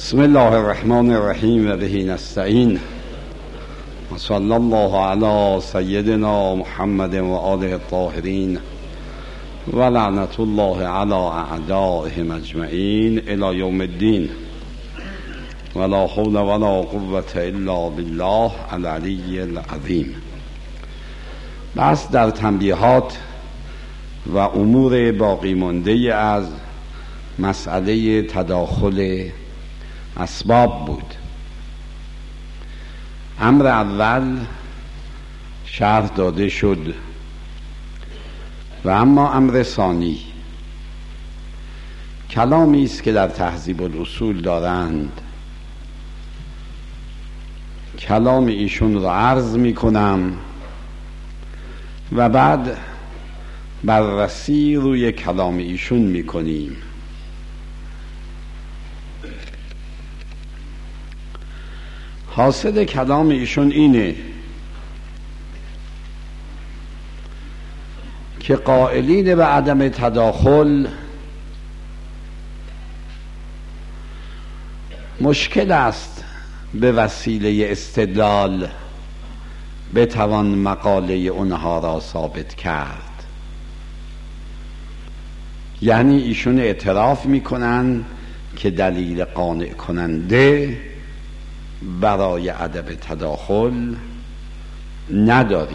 بسم الله الرحمن الرحیم و به نستعین و صلی الله علی سیدنا محمد و آله الطاهرین و لعنت الله علی اعدائهم اجمعین الی یوم الدین و لا حول و لا قوة الا بالله العلی العظیم. بس در تنبیهات و امور باقی مانده از مسئله تداخل اسباب بود. امر اول شرح داده شد و اما امر ثانی کلامی است که در تهذیب الاصول دارند. کلام ایشون را عرض می کنم و بعد بررسی روی کلام ایشون می کنیم. حاصل کلام ایشون اینه که قائلین به عدم تداخل مشکل است به وسیله استدلال بتوان مقاله اونها را ثابت کرد. یعنی ایشون اعتراف میکنن که دلیل قانع کننده برای عدم تداخل نداری،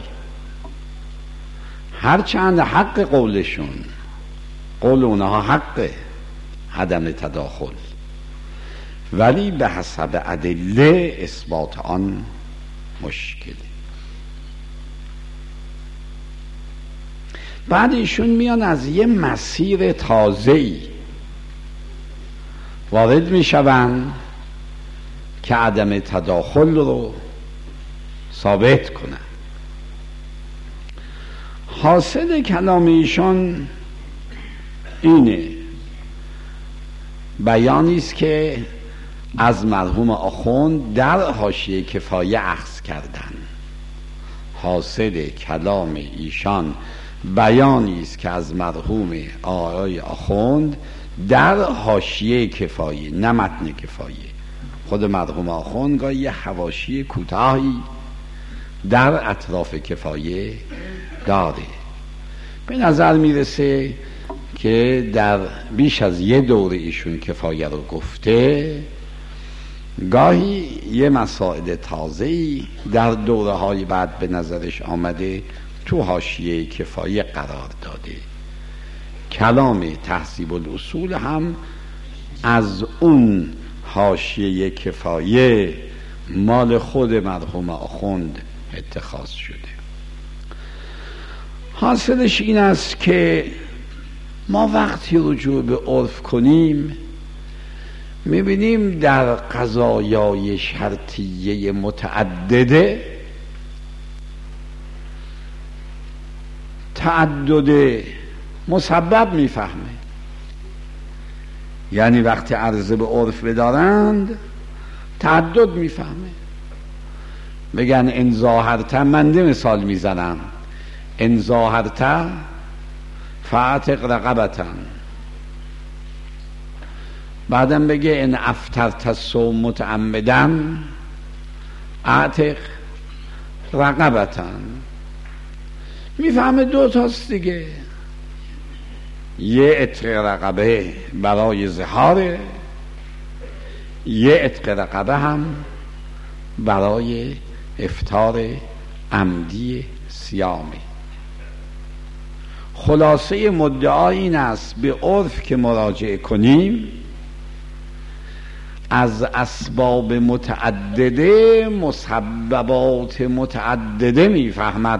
هرچند حق قولشون، قول اونها حق عدم تداخل، ولی به حسب ادله اثبات آن مشکله. بعد ایشون میان از یه مسیر تازه‌ای وارد میشوند که عدم تداخل رو ثابت کنن. حاصل کلام ایشان اینه، بیانی است که از مرحوم آخوند در حاشیه کفایه اخذ کردن. حاصل کلام ایشان بیانی است که از مرحوم آقای آخوند در حاشیه کفایه، نه متن کفایه. خود مرحوم آخوند گاهی یه حواشی کوتاهی در اطراف کفایه داره. به نظر میرسه که در بیش از یه دوره ایشون کفایه رو گفته، گاهی یه مسائل تازه‌ای در دوره های بعد به نظرش آمده تو حاشیه کفایه قرار داده. کلام تهذیب الاصول هم از اون حاشیه کفایه مال خود مرحوم آخوند اتخاذ شده. حاصلش این است که ما وقتی رجوع به عرف کنیم میبینیم در قضایای شرطیه متعدده تعدد مسبب میفهمه. یعنی وقتی عرضه به عرف بدارند تعدد میفهمه. بگن ان ظاهرت، منده مثال میزنم، ان ظاهرت فاعتق رقبتا، بعدم بگه ان افطرت الصوم متعمدا اعتق رقبتا. میفهمه دو تاست دیگه، یه عتق رقبه برای ظهاره، یه عتق رقبه هم برای افطار عمدی صیامه. خلاصه مدعا این است به عرف که مراجعه کنیم از اسباب متعدده مسببات متعدده میفهمد.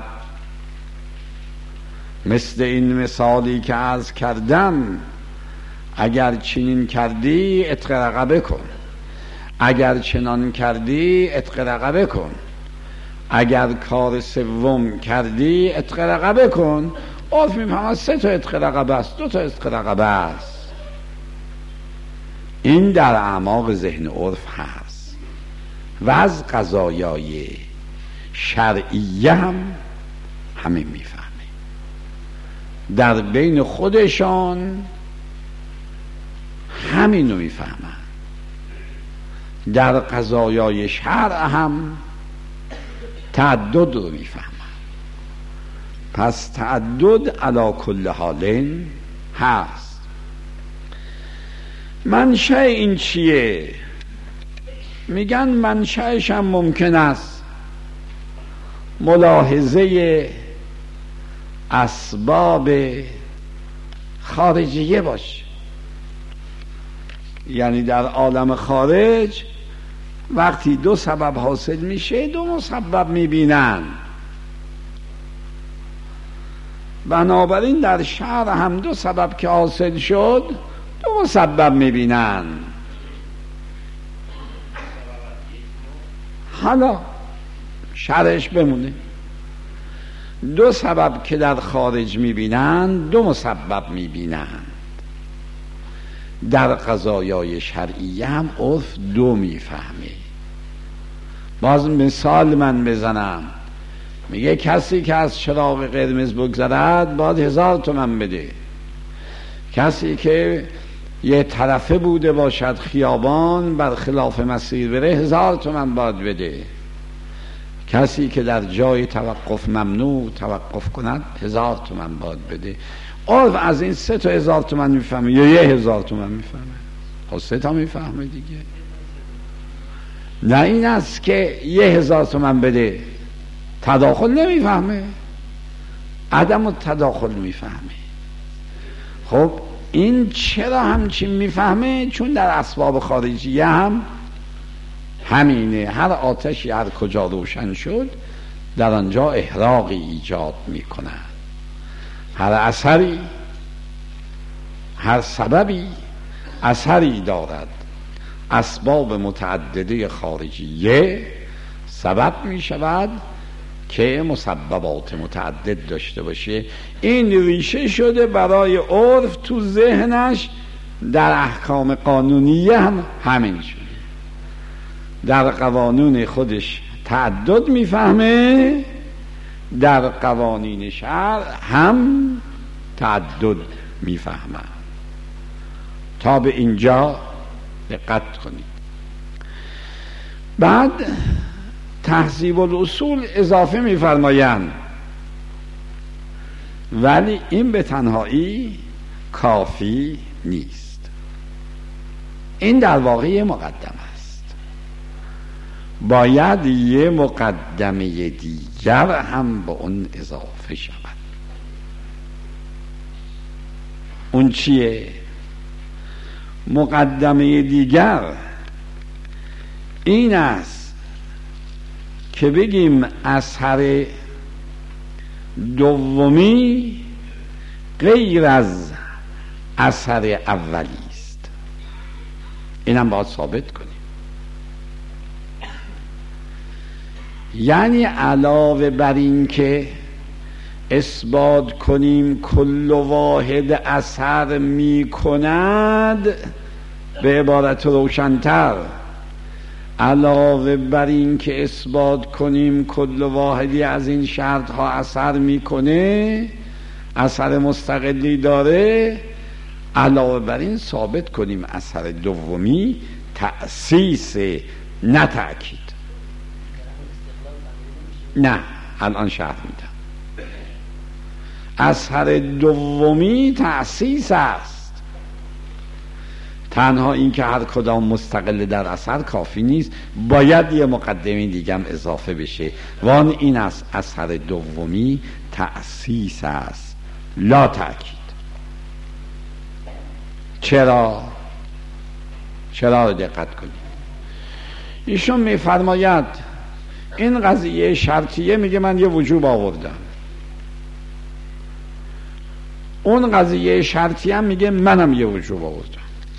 مثل این مثالی که عرض کردم، اگر چنین کردی عتق رقبه کن، اگر چنان کردی عتق رقبه کن، اگر کار سوم کردی عتق رقبه کن. عرف میفهمد 3 تا عتق رقبه است، 2 تا عتق رقبه است. این در اعماق ذهن عرف هست و از قضایای شرعیه هم همه میفهمه. در بین خودشان همینو میفهمن. در قضایای شرع هم تعدد رو میفهمن. پس تعدد علی کل حال هست. منشأ این چیه؟ میگن منشأش هم ممکن است ملاحظه اسباب خارجیه باشه. یعنی در عالم خارج وقتی دو سبب حاصل میشه دو مسبب میبینن، بنابراین در شرع هم دو سبب که حاصل شد دو مسبب میبینن. حالا شرعش بمونه، دو سبب که در خارج میبینن دو مسبب میبینن. در قضایای شرعیه هم عرف دو میفهمه. باز مثال من بزنم، میگه کسی که از چراغ قرمز بگذرد باید 1000 تومان بده. کسی که یه طرفه بوده باشد خیابان بر خلاف مسیر بره 1000 تومان باید بده. کسی که در جای توقف ممنوع توقف کند 1000 تومان باید بده. عرف از این 3 تا 1000 تومان میفهمه یا 1000 تومان میفهمه؟ خب 3 تا میفهمه دیگه. نه این است که 1000 تومان بده تداخل نمیفهمه، عدم التداخل میفهمه. خب این چرا همچین میفهمه؟ چون در اسباب خارجیه هم همینه. هر آتشی هر کجا روشن شد در آنجا احراقی ایجاد میکنه. هر اثری، هر سببی اثری دارد. اسباب متعدده خارجیه سبب می شود که مسببات متعدد داشته باشه. این ریشه شده برای عرف تو ذهنش، در احکام قانونیه هم همین شده. در قوانین خودش تعدد میفهمه، در قوانین شرع هم تعدد میفهمه. تا به اینجا دقت کنید. بعد تهذیب الاصول اضافه میفرمایند ولی این به تنهایی کافی نیست. این در واقع یه مقدمه است، باید یه مقدمه دیگر هم به اون اضافه شود. اون چیه؟ مقدمه دیگر این است که بگیم اثر دومی غیر از اثر اولی است. اینم باید ثابت کنیم. یعنی علاوه بر این که اثبات کنیم کل واحد اثر می کند، به عبارت روشن‌تر علاوه بر این که اثبات کنیم کل واحدی از این شرط ها اثر میکنه، اثر مستقلی داره، علاوه بر این ثابت کنیم اثر دومی تأسیس نه تأکید. نه الان شرح میدم. اثر دومی تأسیس است. تنها این که هر کدام مستقل در اثر کافی نیست، باید یه مقدمه دیگه هم اضافه بشه. وان این است اثر دومی تأسیس است لا تأکید. چرا دقت کنید. ایشون میفرماید این قضیه شرطیه، میگه من یه وجوب آوردم. اون قضیه شرطیه هم میگه منم یه وجوب آوردم.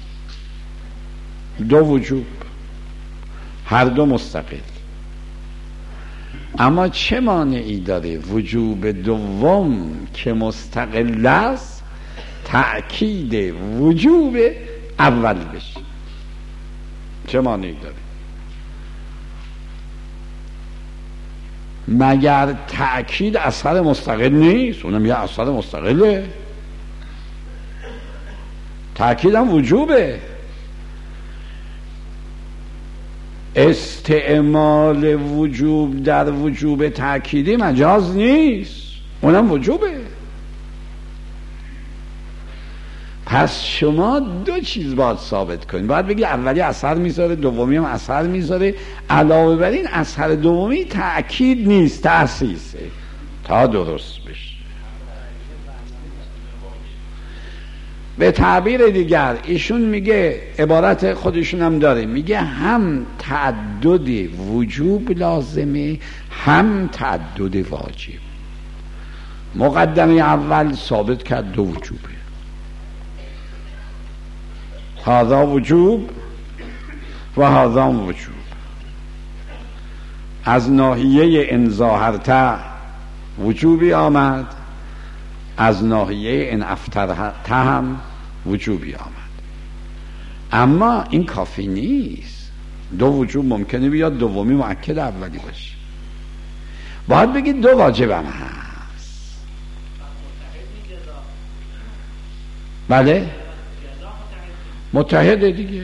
دو وجوب، هر دو مستقل. اما چه مانعی داره وجوب دوم که مستقل است تأکید وجوب اول بشه؟ چه مانعی داره؟ مگر تأکید اثر مستقل نیست؟ اونم یه اثر مستقله. تأکید هم وجوبه. استعمال وجوب در وجوب تأکیدی مجاز نیست، اونم وجوبه. پس شما دو چیز باید ثابت کنید، باید بگی اولی اثر میذاره، دومی هم اثر میذاره. علاوه بر این اثر دومی تأکید نیست، تأسیسه تا درست بشه. به تعبیر دیگر ایشون میگه، عبارت خودشون هم داره، میگه هم تعدد وجوب لازمه هم تعدد واجب. مقدمه اول ثابت کرد دو وجوبه، هذا وجوب و هذا وجوب. از ناحیه ان ظاهرت وجوبی آمد، از ناحیه ان افترت هم وجوبی آمد. اما این کافی نیست، دو وجوب ممکنه بیاد دومی مؤکد اولی باشه. باید بگید دو واجبم هست. بله متحده دیگه،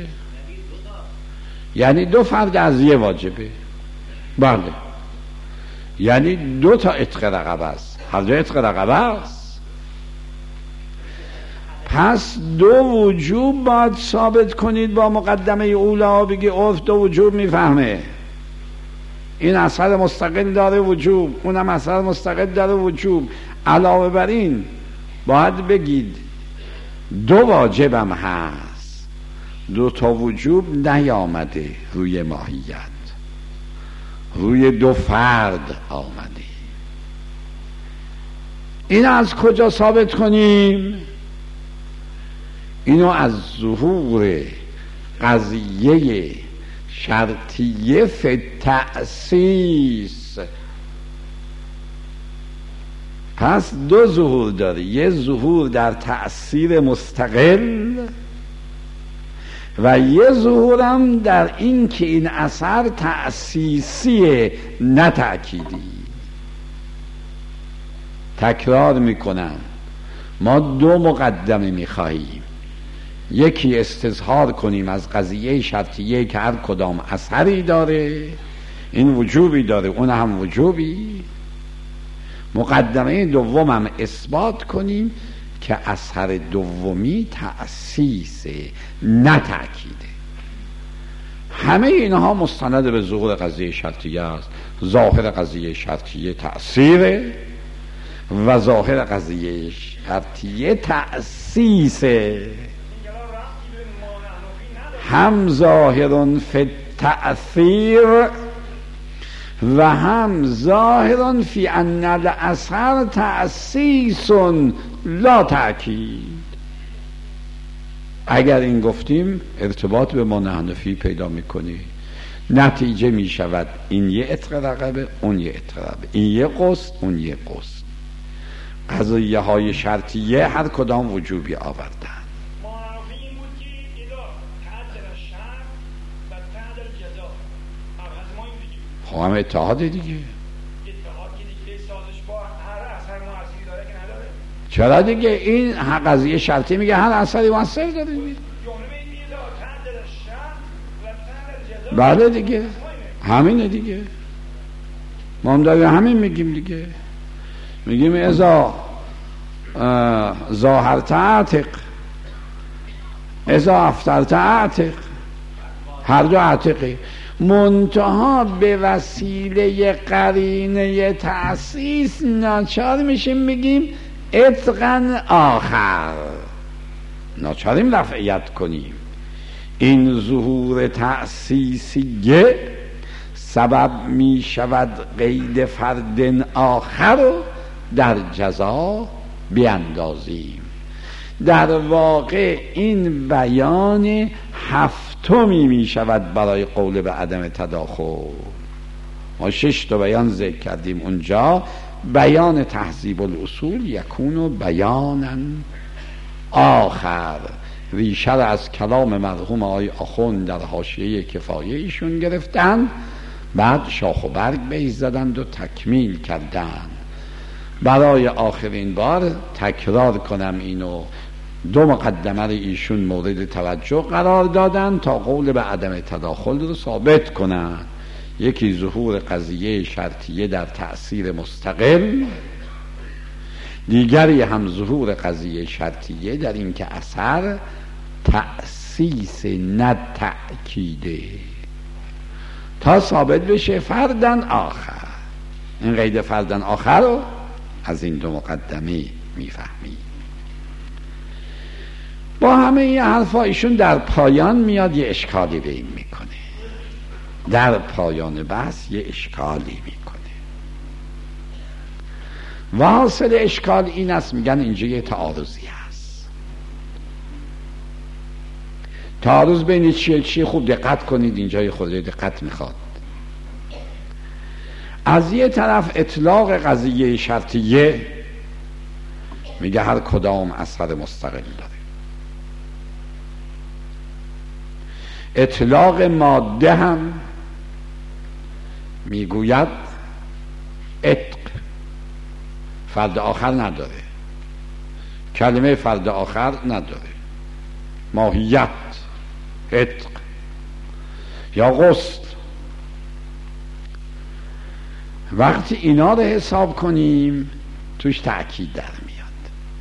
یعنی دو فرد از یه واجبه. بله یعنی دو تا عتق رقبه است، هر دو عتق رقبه است. پس دو وجوب باید ثابت کنید با مقدمه اولا. بگی عرف دو وجوب میفهمه، این اثر مستقل داره وجوب، اونم اثر مستقل داره وجوب. علاوه بر این باید بگید دو واجبم هست، دو تا وجوب نیامده روی ماهیت، روی دو فرد آمده. این از کجا ثابت کنیم؟ اینو از ظهور قضیه شرطیه فی تأسیس. پس دو ظهور داره، یه ظهور در تأثیر مستقل و یه ظهورم در این که این اثر تأسیسیه نه تأکیدی. تکرار میکنم، ما دو مقدمه میخواهیم، یکی استظهار کنیم از قضیه شرطیه که هر کدام اثری داره، این وجوبی داره اون هم وجوبی. مقدمه دومم اثبات کنیم که اثر دومی تأسیسه نه تأکیده. همه اینها مستند به ظهور قضیه شرطیه است. ظاهر قضیه شرطیه تأثیره و ظاهر قضیه شرطیه تأسیسه. هم ظاهرون فی تأثیر و هم ظاهرون فی ان الاثر تأسیس لا تأکید. اگر این گفتیم ارتباط به ما حنفی پیدا میکنه، نتیجه میشود این یه عتق رقبه اون یه عتق رقبه، این یه قسط اون یه قسط. قضیه های شرطیه هر کدام وجوبی آوردن. هم اتحاد دیگه. چرا دیگه؟ این قضیه شرطی میگه هر اثری مؤثر داره دیگه. بله دیگه همینه دیگه، ما هم داریم همین میگیم دیگه. میگیم ازا ظاهرت اعتق ازا افترت اعتق، هر دو اعتقی، منتها به وسیله قرینه تأسیس ناچار میشیم میگیم عتقاً آخر، ناچاریم رفعیت کنیم. این ظهور تأسیسیه سبب میشود قید فرد آخر رو در جزا بیندازیم. در واقع این بیان هفتمی می شود برای قول به عدم تداخل. ما 6 تا بیان ذکر کردیم اونجا. بیان تهذیب الاصول یکون بیانا آخر، ریشه از کلام مرحوم آقای آخوند در حاشیه کفایه ایشون گرفتن، بعد شاخ و برگ بیض زدند و تکمیل کردند. برای آخرین بار تکرار کنم اینو، دو مقدمه رو ایشون مورد توجه قرار دادن تا قول به عدم تداخل رو ثابت کنن. یکی ظهور قضیه شرطیه در تأثیر مستقل، دیگری هم ظهور قضیه شرطیه در این که اثر تأسیس نه تأکیده، تا ثابت بشه فردن آخر. این قید فردن آخر رو از این دو مقدمه میفهمیم. با همه این حرفا ایشون در پایان میاد یه اشکالی به این میکنه، در پایان بحث یه اشکالی میکنه و حاصل اشکال این است، میگن اینجا یه تعارضی هست. تعارض بین چیه؟ خوب دقت کنید، اینجا یه خورده دقت میخواد. از یه طرف اطلاق قضیه شرطیه میگه هر کدام اثر مستقل داره، اطلاق ماده هم میگوید عتق فرد آخر نداره، کلمه فرد آخر نداره، ماهیت عتق یا غسل. وقتی اینا رو حساب کنیم توش تأکید در میاد.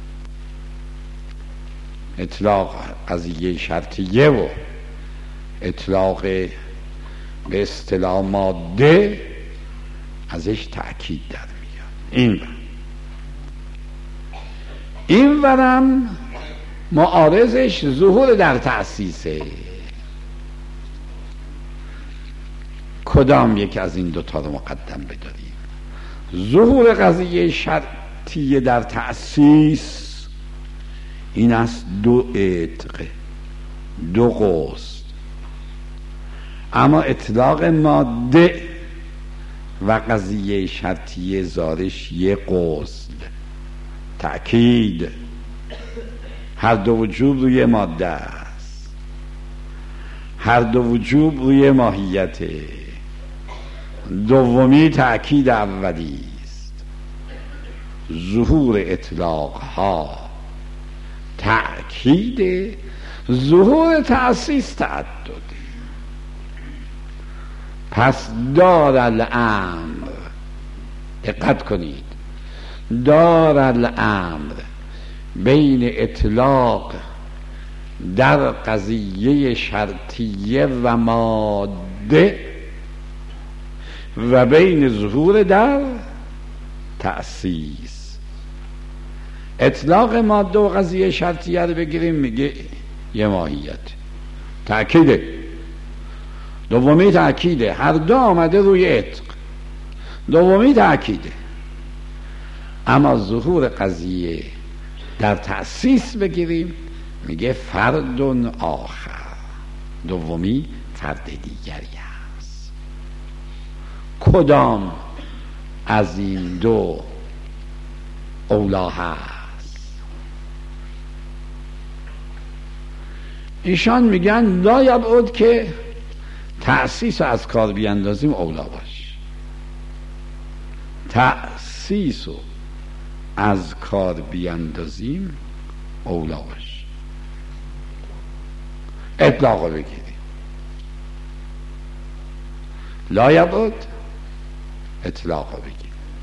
اطلاق قضیه شرطیه و اطلاق به اصطلاح ماده ازش تأکید در میاد. این ورم معارضش ظهور در تأسیسه. کدام یک از این دوتا رو مقدم بداریم؟ ظهور قضیه شرطیه در تأسیس این است دو عتق، دو غسل. اما اطلاق ماده و قضیه شرطیه زارش یه غسل، تأکید. هر دو وجوب روی ماده است، هر دو وجوب روی ماهیته. دومی تأکید اولی است. ظهور اطلاق ها تأکید، ظهور تأسیس تعدد. پس دار الامر، دقت کنید، دار الامر بین اطلاق در قضیه شرطیه و ماده و بین ظهور در تأسیس. اطلاق ماده و قضیه شرطیه رو بگیریم، میگه یه ماهیت، تأکیده. دومی تأکیده، هر دو آمده روی عتق، دومی تأکیده. اما ظهور قضیه در تأسیس بگیریم، میگه فرد آخر، دومی فرد دیگری است. کدام از این دو اولا هست؟ ایشان میگن لا یبعد که تأسیس رو از کار بیاندازیم اولا باش. تأسیس رو از کار بیاندازیم اولا باش. اطلاق رو بگیریم. لا یبعد اطلاق رو بگیریم.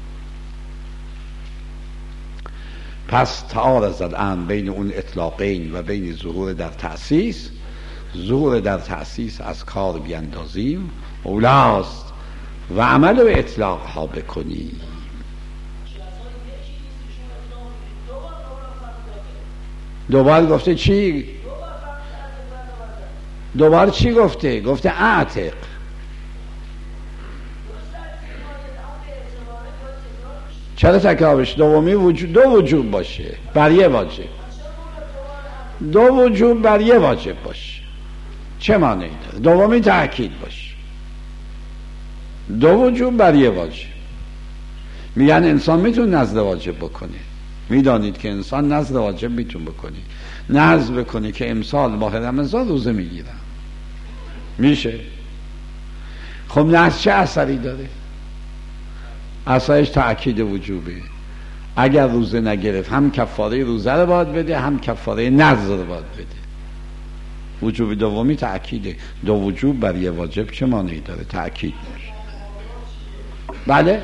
پس تعارض الان بین اون اطلاقین و بین ظهور در تأسیس. ظهور در تأسیس از کار بیاندازیم اولاست و عمل به اطلاق ها بکنیم. دوبار گفته چی؟ دوبار چی گفته؟ گفته اعتق. چرا تکرارش؟ دومی وجود، دو وجوب باشه بر یه واجب، دو وجوب بر یه واجب باشه، چه معنی داره؟ دومی تأکید باشه، دو وجوب بر یه واجب. میگن انسان میتونه نزد واجب بکنه. میدانید که انسان نزد واجب میتونه بکنه، نذر بکنه که امسال ماه رمضان روزه میگیرم، میشه. خب نذر چه اثری داره؟ اثرش تأکید وجوبه. اگر روزه نگرفت هم کفاره روزه رو باید بده، هم کفاره نذر رو باید بده. وجوب دومی تأکیده. دو وجوب بر یه واجب چه مانعی داره؟ تأکید میشه. بله،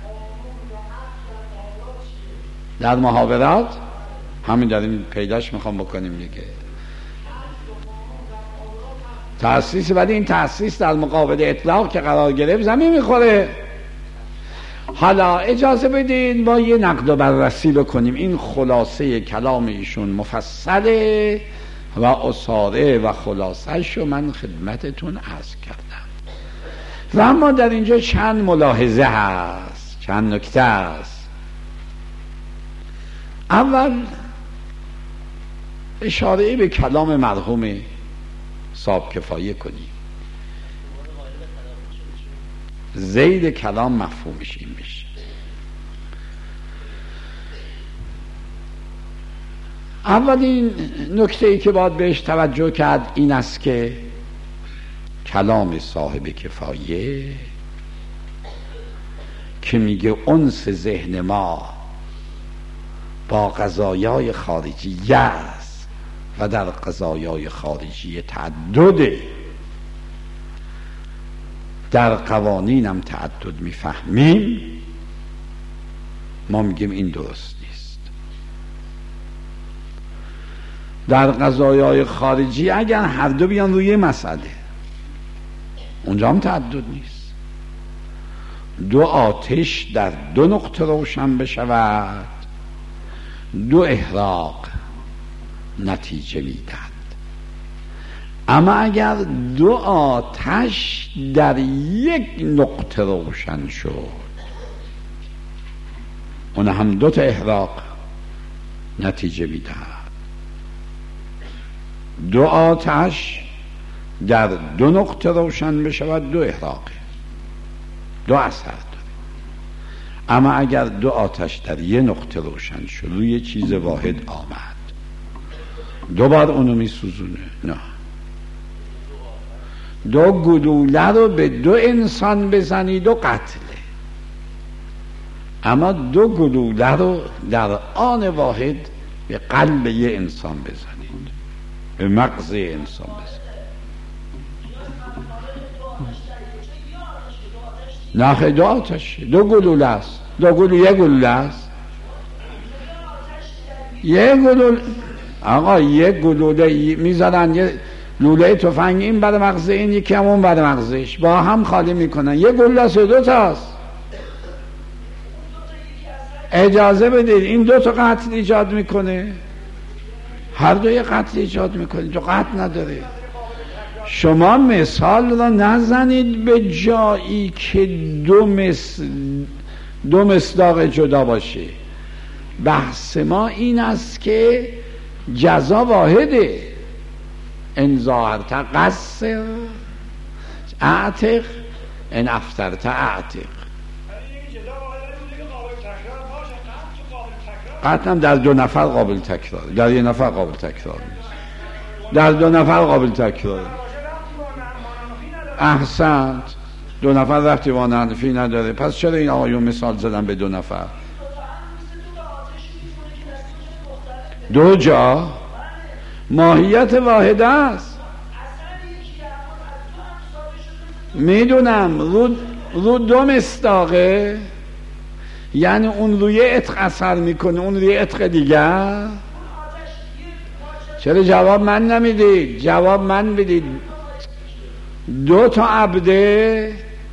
در محاورات همین داریم پیداش میخوام بکنیم دیگه. تأسیس، ولی این تأسیس در مقابل اطلاق که قرار گرفت زمین میخوره. حالا اجازه بدید ما یه نقد و بررسی بکنیم. این خلاصه کلام ایشون مفصله و اصاره و خلاصه‌شو من خدمتتون عرض کردم و اما در اینجا چند ملاحظه هست، چند نکته هست. اول اشاره به کلام مرحوم صاحب کفایه کنیم. زید کلام مفهومش این میشه. اولین نکته‌ای که باید بهش توجه کرد این است که کلام صاحب کفایه که میگه انس ذهن ما با قضایای خارجی است و در قضایای خارجی تعدده، در قوانینم تعدد میفهمیم، ما میگیم این درست نیست. در قضایای خارجی اگر هر دو بیان روی مسئله اونجا هم تعدد نیست. دو آتش در دو نقطه روشن بشود، دو احراق نتیجه میدهد. اما اگر دو آتش در یک نقطه روشن شد، اون هم دو تا احراق نتیجه میدهد. دو آتش در دو نقطه روشن بشود، دو احراقه، دو اثر داره. اما اگر دو آتش در یک نقطه روشن شد، روی چیز واحد آمد، دوبار اونو میسوزونه. نه، دو گلوله رو به دو انسان بزنید و قتله، اما دو گلوله رو در آن واحد به قلب یه انسان بزنید، به مغز انسان بزنید. نه، دو آتش، دو گلوله است. دو گلوله، یک گلوله است. یک گلوله، آقا یک گلوله میزنن، یه لوله تفنگ این بر مغز این، یکی هم اون بر مغزش، با هم خالی میکنن. یک گلوله است، دو تاست. اجازه بدید این دو تا قتل ایجاد میکنه، هر دو یه قتل ایجاد میکنه، دو قتل نداره. شما مثال را نزنید به جایی که دو مصداق جدا باشه. بحث ما این است که جزا واحده. ان ظاهرت قصر اعتق، ان افترت اعتق. قطعا در دو نفر قابل تکرار، در یه نفر قابل تکرار نیست. در دو نفر قابل تکرار. احسنت، دو نفر رفتی وانفی نداره. پس چرا این آقایون مثال زدن به دو نفر؟ دو جا ماهیت واحده است. میدونم رو دو مصداقه، یعنی اون روی عتق اثر میکنه، اون روی عتق دیگر. چرا جواب من نمیدید؟ جواب من بدید. دو تا عبده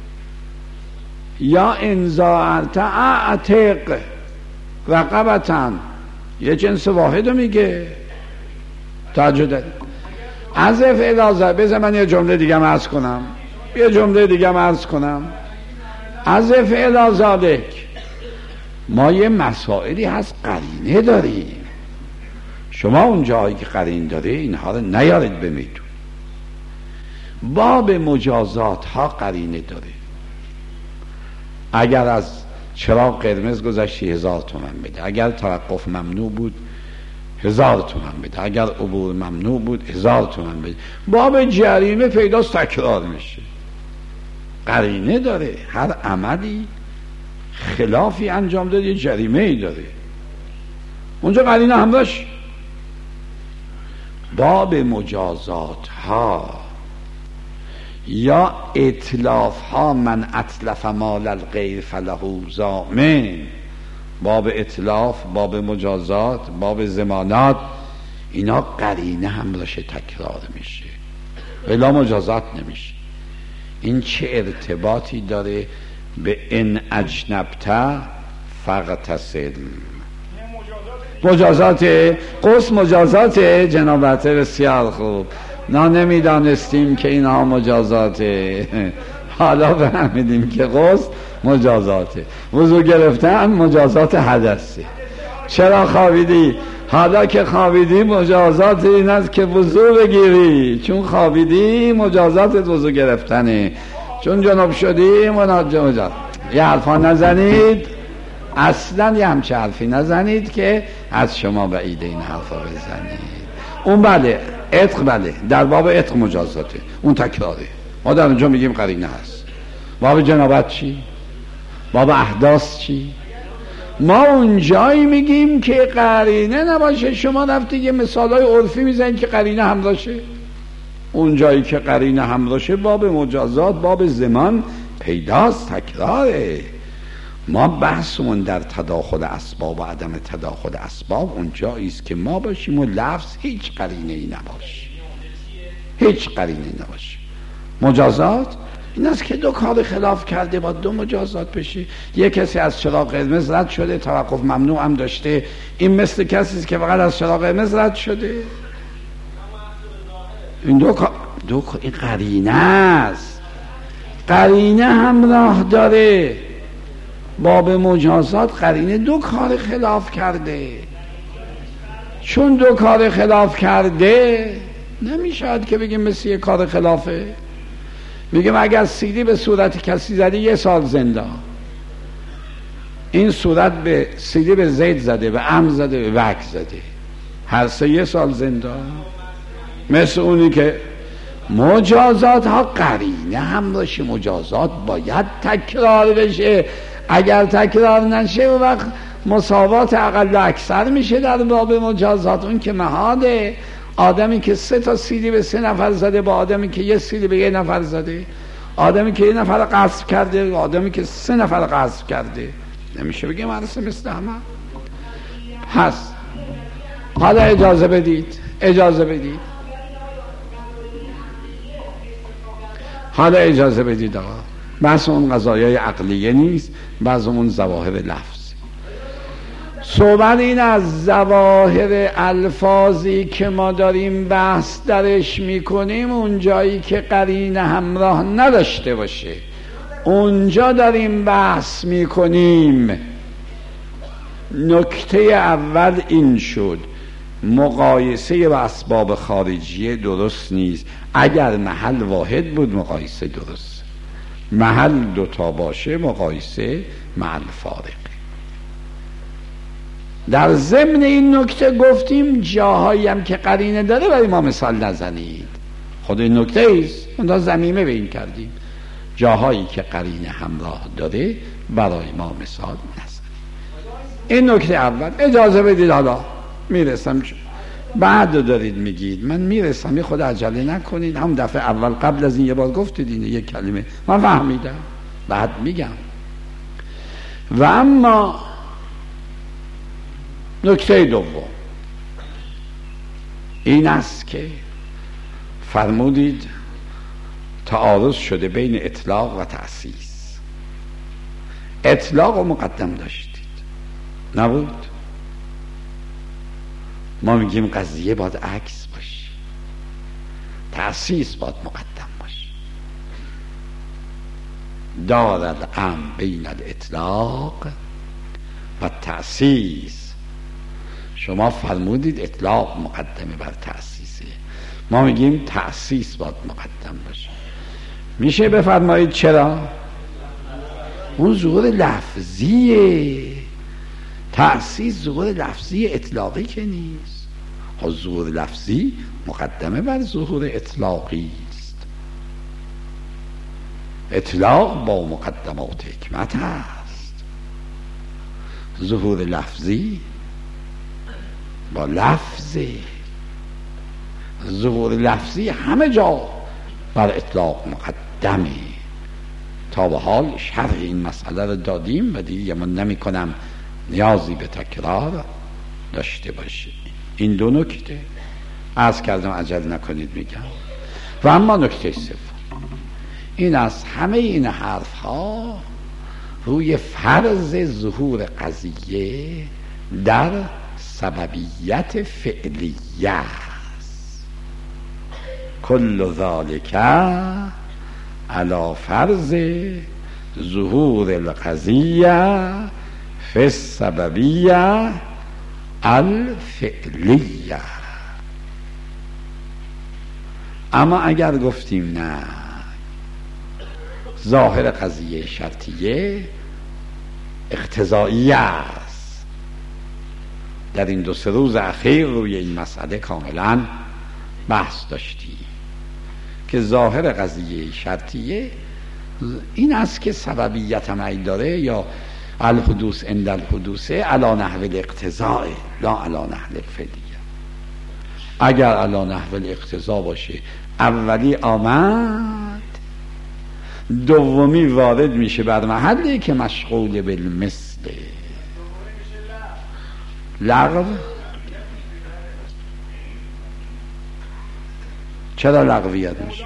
یا انزاعت اعتق رقبتن، یه جنس واحد رو میگه. توجه دارید؟ از افعال بذار من یه جمله دیگه عرض کنم. از افعال ذالک ما یه مسائلی هست قرینه داریم. شما اون جایی که قرین داره اینها رو نیارید به میدون. باب مجازات ها قرینه داره. اگر از چراغ قرمز گذشتی 1000 تومان بده، اگر توقف ممنوع بود 1000 تومان بده، اگر عبور ممنوع بود 1000 تومان بده. باب جریمه پیداست، تکرار میشه. قرینه داره. هر عملی خلافی انجام داد یه جریمه ای داره. اونجا قرینه هم داشت. باب مجازات ها یا اتلاف ها، من اتلف مال الغیر فله ضامن، باب اتلاف، باب مجازات، باب ضمانات، اینا قرینه هم باشه تکرار میشه ولی مجازات نمیشه. این چه ارتباطی داره به ان اجنبت فاغتسل؟ مجازات قصد، مجازات جنابت، بسیار خوب. نه نمیدانستیم که اینها مجازاته، حالا فهمیدیم که قصد مجازاته. وضو گرفتن مجازات حدثه. چرا خوابیدی؟ حالا که خوابیدی مجازات این است که وضو بگیری، چون خوابیدی مجازات وضو گرفتنه، چون جناب شدی مجازات. یه حرفا نزنید، اصلا یه همچه حرفی نزنید که از شما بعیده این حرفا بزنید. اون بله عتق، بله در باب عتق مجازاته، اون تکراره. ما در اونجا میگیم قرینه هست. باب جنابت چی؟ باب احداث چی؟ ما اونجایی میگیم که قرینه نباشه. شما رفتی یه مثالای عرفی میزنید که قرینه هم باشه. اونجایی که قرینه هم باشه باب مجازات، باب زمان پیداست، تکراره. ما بحثمون در تداخل اسباب و عدم تداخل اسباب اونجایی است که ما باشیم و لفظ هیچ قرینه ای نباشه، هیچ قرینه ای نباشه. مجازات این است که دو کار خلاف کرده با دو مجازات بشه. یک کسی از چراغ قرمز رد شده، توقف ممنوع هم داشته، این مثل کسی است که فقط از چراغ قرمز رد شده. این این قرینه است، قرینه همراه داره. باب مجازات قرینه دو کار خلاف کرده، چون دو کار خلاف کرده نمیشد که بگیم مثل یک کار خلافه. میگم اگر سیلی به صورت کسی زدی 1 سال زندان، این صورت به سیلی به زید زده، به عمد زده، به وک زده، هر سه 1 سال زندان. مثل اونی که مجازات ها قرینه هم باشه، مجازات باید تکرار بشه. اگر تکرار نشه و وقت مساوات اقل اکثر میشه در باب مجازات. اون که محاله، آدمی که 3 تا سیلی به 3 نفر زده با آدمی که 1 سیلی به 1 نفر زده، آدمی که 1 نفر غصب کرده و آدمی که 3 نفر غصب کرده، نمیشه بگیم عرصه مثل همه هست. حالا اجازه بدید، حالا اجازه بدید آقا، بحث اون قضایای عقلیه نیست، بعض اون ظواهر لفظ. صحبت این از ظواهر الفاظی که ما داریم بحث درش میکنیم، اون جایی که قرینه همراه نداشته باشه اونجا داریم بحث میکنیم. نکته اول این شد، مقایسه با اسباب خارجیه درست نیست. اگر محل واحد بود مقایسه درست، محل 2 تا باشه مقایسه محل فارقه. در ضمن این نکته گفتیم جاهایی هم که قرینه داره برای ما مثال نزنید. خود این نکته ایست، اونجا ضمیمه به این کردیم، جاهایی که قرینه همراه داره برای ما مثال نزنید. این نکته اول. اجازه بدید حالا میرسم، بعد دارید میگید من میرسم، یه خود عجله نکنید. هم دفعه اول قبل از این یه بار گفتید اینه، یک کلمه من فهمیدم بعد میگم. و اما نکته دوم این است که فرمودید تعارض شده بین اطلاق و تأسیس. اطلاق و مقدم داشتید نبود؟ ما میگیم قضیه باید عکس باشه، تأسیس باید مقدم باشه. دارد ام بین الاطلاق و تأسیس. شما فرمودید اطلاق مقدمه بر تأسیسه، ما میگیم تأسیس باید مقدم باشه. میشه بفرمایید چرا؟ اون ظهور لفظیه، تأسیس ظهور لفظی اطلاقی که نیست. ظهور لفظی مقدمه بر ظهور اطلاقی است. اطلاق با مقدمات حکمت است، ظهور لفظی با لفظه. ظهور لفظی همه جا بر اطلاق مقدمه. تا به حال شرح این مسئله رو دادیم و دیگه من نمی کنم نیازی به تکرار داشته باشه. این دو نکته عرض کردم، عجل نکنید میگم. و اما نکته سوم این از همه این حرف ها روی فرض ظهور قضیه در سببیت فعلیه است. کل ذالک علی فرض ظهور القضیه فی السببیه الفعلیه. اما اگر گفتیم نه، ظاهر قضیه شرطیه اقتضایی است، در این 2-3 روز اخیر روی این مسئله کاملا بحث داشتیم که ظاهر قضیه شرطیه این است که سببیت هم داره، یا الحدوث عند الحدوث علی نحو الاقتضاء لا علی نحو الفعلیه. اگر علی نحو الاقتضاء باشه اولی آمد، دومی وارد میشه بر محلی که مشغول بالمثل. لغو چرا لغویت میشه؟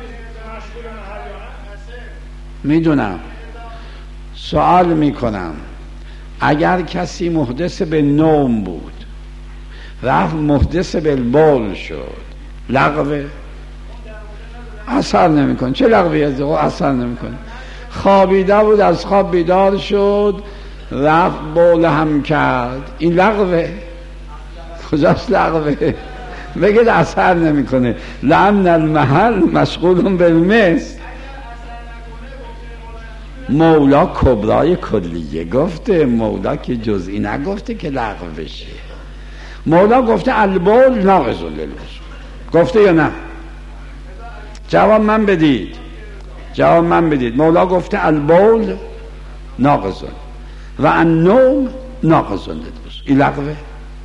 میدونم، سوال میکنم اگر کسی محدث به نوم بود رفت محدث به بول شد، لغوه؟ اثر نمیکنه. چه لغویتی؟ اثر نمیکنه. خوابیده بود از خواب بیدار شد رفت بول هم کرد، این لغوه؟ کجاست لغوه؟ بگید اثر نمیکنه. لأن المحل مشغول بالمثل. مولا کبرای کلیه گفته، مولا که جزئی نگفته که لغو بشه. مولا گفته البول ناقض للوضو، گفته یا نه؟ جواب من بدید، جواب من بدید. مولا گفته البول ناقض و النوم ناقض للوضو، این لغوه؟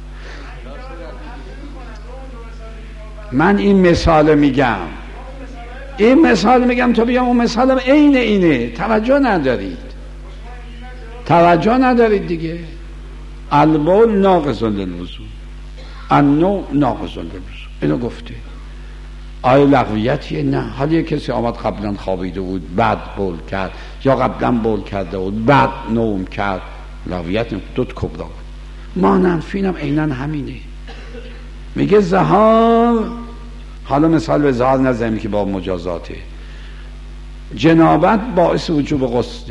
من این مثال میگم، این مثال میگم تو بیام اون مثالم عین اینه. توجه ندارید، توجه ندارید دیگه. البول ناقض للوضو، النوم ناقض للوضو، اینو گفته. آیا لغویتیه؟ نه. حالا کسی آمد قبلا خوابیده بود بعد بول کرد، یا قبلا بول کرده بود بعد نوم کرد، لغویت دوت کبرا بود. ما ننفینم عیناً همینه. میگه زهار، حالا مثال به زهار نزنیم که با مجازاته. جنابت باعث وجوب غسله،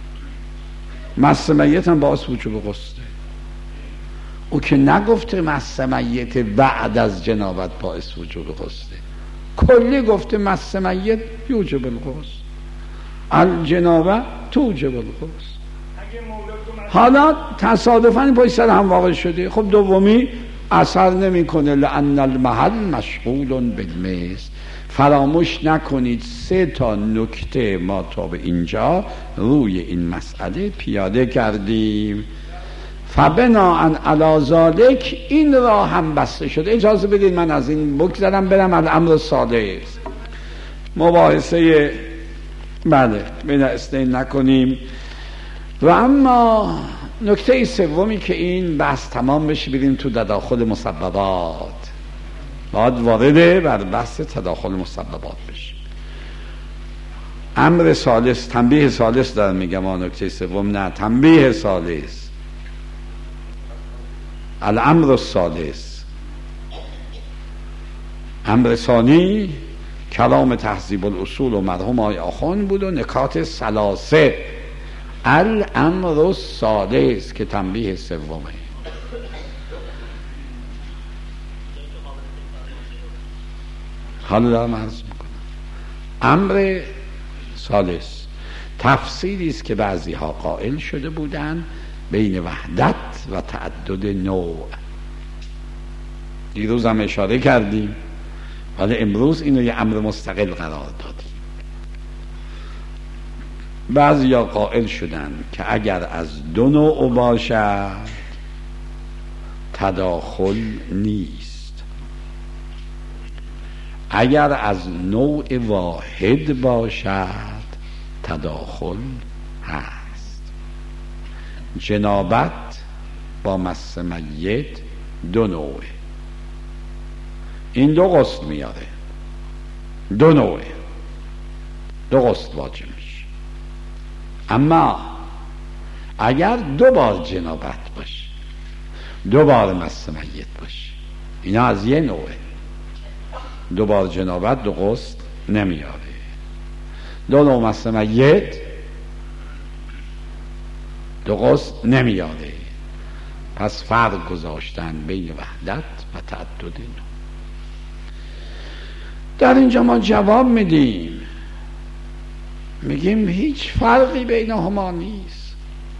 مس میت هم باعث وجوب غسله. او که نگفته مس میت بعد از جنابت باعث وجوب غسله، کلی گفته مس میت یوجب الغسل، الجنابه توجب الغسل. حالا تصادفاً پشت سر هم واقع شده. خب دومی اثر نمیکنه، لأن المحل مشغول بالمثل. فراموش نکنید 3 نکته ما تا به اینجا روی این مسئله پیاده کردیم. فبناء علی ذلک این را هم بسته شده. اجازه بدید من از این بگذرم برم الامر الثالث. مباحثه بله بین اثنین نکنیم. و اما نکته سومی که این بحث تمام بشه بریم تو تداخل مسببات، باید وارد بر بحث تداخل مسببات بشه. امر ثالث، تنبیه ثالث دارم میگم، نکته سوم نه، تنبیه ثالث. الامر الثالث، امر ثانی کلام تهذیب الاصول و مرحوم آقای آخوند بود و نکات ثلاثه. الامر الثالث که تنبیه سومه. حالا دارم عرض میکنم امر ثالث تفسیری است که بعضی ها قائل شده بودن بین وحدت و تعدد نوع. دیروز هم اشاره کردیم ولی امروز اینو یه امر مستقل قرار دادیم. بعضی ها قائل شدن که اگر از 2 نوع باشد تداخل نیست. اگر از نوع واحد باشد تداخل هست. جنابت با مس میت دو نوعه، این دو غسل میاره، دو نوعه، دو غسل واجب میشه. اما اگر دو بار جنابت باشه، دو بار مس میت باشه، اینا از یه نوعه. دو بار جنابت دو غسل نمیاره، دو نوع مس میت دو غسل نمیاره. پس فرق گذاشتن بین وحدت و تعدد. در اینجا ما جواب میدیم، میگیم هیچ فرقی بینهما نیست.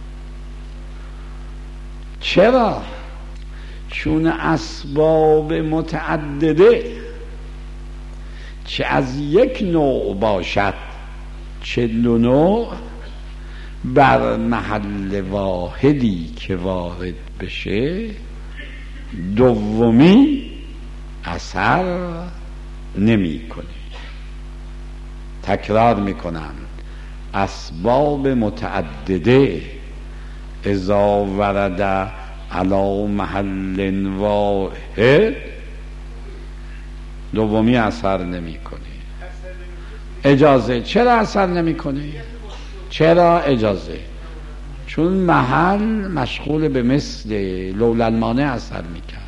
چرا؟ چون اسباب متعدده چه از یک نوع باشد چه دو نوع، بر محل واحدی که وارد بشه دومی اثر نمی کنه. تکرار میکنم، اسباب متعدده اذا ورد علی محل واحد دومی اثر نمی کنه. اجازه چرا اثر نمی کنه؟ چرا اجازه؟ چون محل مشغول به مثل لولا المانع اثر میکرد.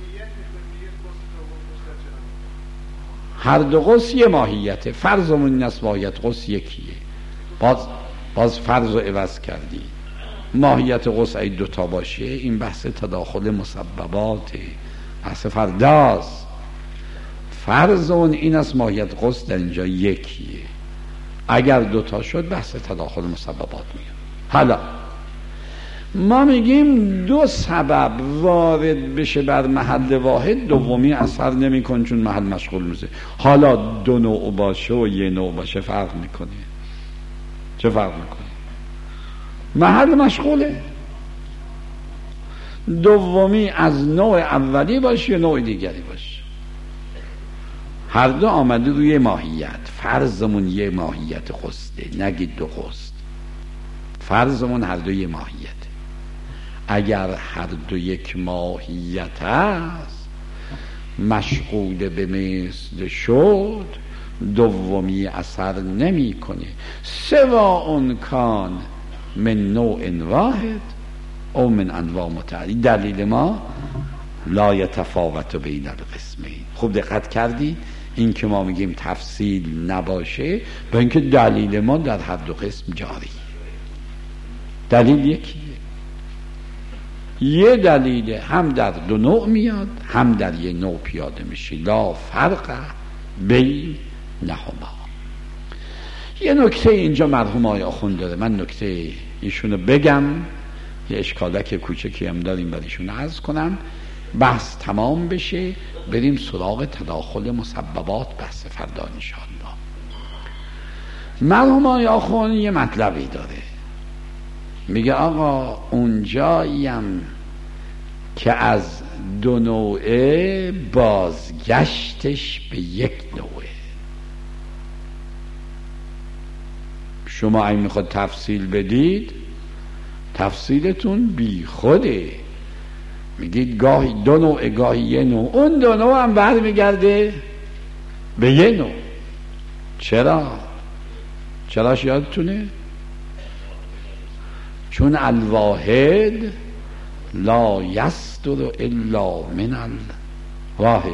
هر دو غسل یه ماهیته. فرضمون این است ماهیت غسل یکیه، باز فرض رو عوض کردی. ماهیت غسل ای دوتا باشه این بحث تداخل مسبباته، بحث فرداست. فرضمون این است ماهیت غسل در اینجا یکیه، اگر دوتا شد بحث تداخل مسببات میاد. حالا ما میگیم دو سبب وارد بشه بر محل واحد دومی اثر نمیکنه چون محل مشغول میشه. حالا دو نوع باشه و یه نوع باشه فرق میکنه. چه فرق میکنه؟ محل مشغوله. دومی از نوع اولی باشه یا نوع دیگری باشه، هر دو آمده روی ماهیت. فرضمون یه ماهیت غسله، نگید دو غسل. فرضمون هر دو یه ماهیت. اگر هر دو یک ماهیت است مشغول به مثل شد دومی اثر نمی کنه، سواء کان من نوع واحد او من انواع متعدد. دلیل ما لا یتفاوت بین القسمین. خوب دقت کردی؟ این که ما میگیم تفصیل نباشه با اینکه دلیل ما در هر دو قسم جاری. دلیل یکیه. یه دلیل هم در دو نوع میاد هم در یه نوع پیاده میشه. لا فرق بین نهما. یه نکته اینجا مرحوم آقای آخوند داره، من نکته ایشونو بگم، یه اشکالک کوچکی هم داریم برایشون عرض کنم، بحث تمام بشه بریم سراغ تداخل مسببات بحث فردا انشاءالله. مرحوم آقای آخوند یه مطلبی داره، میگه آقا اونجاییم که از دو نوعه بازگشتش به یک نوعه. شما اگه میخواد تفصیل بدید تفصیلتون بی خوده، میگید گاهی دو نوع گاهی یه نوع، اون دو نوع هم برمیگرده به یه نوع. چراش یادتونه؟ چون الواحد لا یصدر الا من الواحد.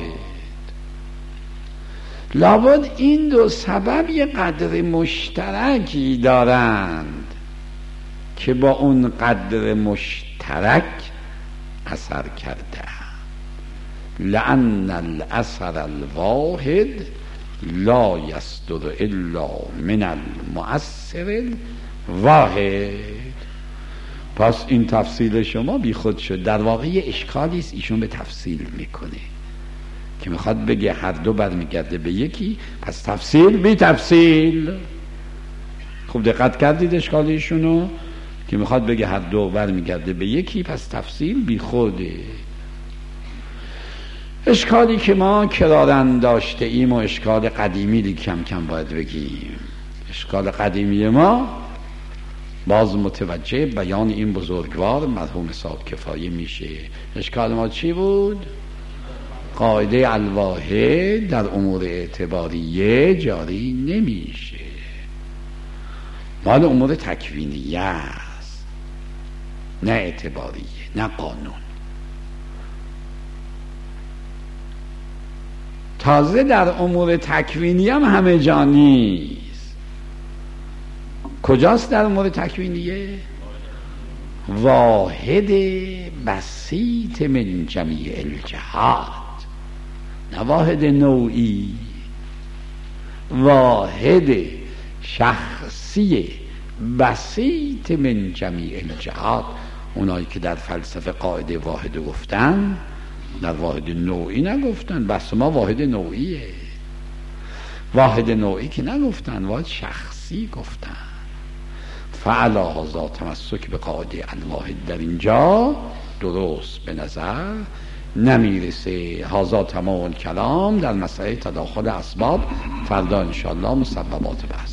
لابد این دو سبب یه قدر مشترکی دارند که با اون قدر مشترک اثر کرده. لأن الاثر الواحد لا یصدر الا من المؤثر الواحد. پس این تفصیل شما بی خود شد. در واقع یه اشکالی است ایشون به تفصیل میکنه که میخواد بگه هر دو برمیگرده به یکی، پس تفصیل بی تفصیل. خوب دقت کردید اشکال ایشونو که میخواد بگه هر دو برمیگرده به یکی، پس تفصیل بی خوده. اشکالی که ما کرارن داشته ایم و اشکال قدیمی دیگه کم کم باید بگیم. اشکال قدیمی ما باز متوجه بیان این بزرگوار مرحوم صاحب کفایه میشه. اشکال ما چی بود؟ قاعده الواحد در امور اعتباریه جاری نمیشه، مال امور تکوینیه است، نه اعتباریه، نه قانون. تازه در امور تکوینی هم همه جا نیست. کجاست در امور تکوینیه؟ واحد بسیط من جمیع الجهات، نه واحد نوعی، واحد شخصی بسیط من جمیع الجهات. اونایی که در فلسفه قاعده واحد گفتن در واحد نوعی نگفتن، بس ما واحد نوعیه. واحد نوعی که نگفتن، واحد شخصی گفتن. فعلا هذا تمسک به قاعده الواحد در اینجا درست به نظر نمیرسه. هذا تمام الکلام در مسئله تداخل اسباب. فردا انشاءالله مسببات بحث.